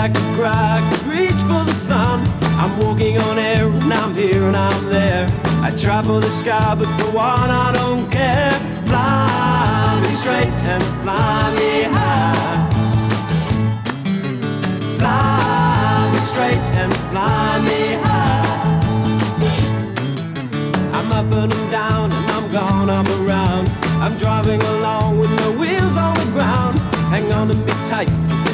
I could cry, I could reach for the sun. I'm walking on air and I'm here and I'm there. I try for the sky, but for one I don't care. Fly me straight and fly me high. Fly me straight and fly me high. I'm up and I'm down and I'm gone, I'm around. I'm driving along with no wheels on the ground. Hang on to me tight.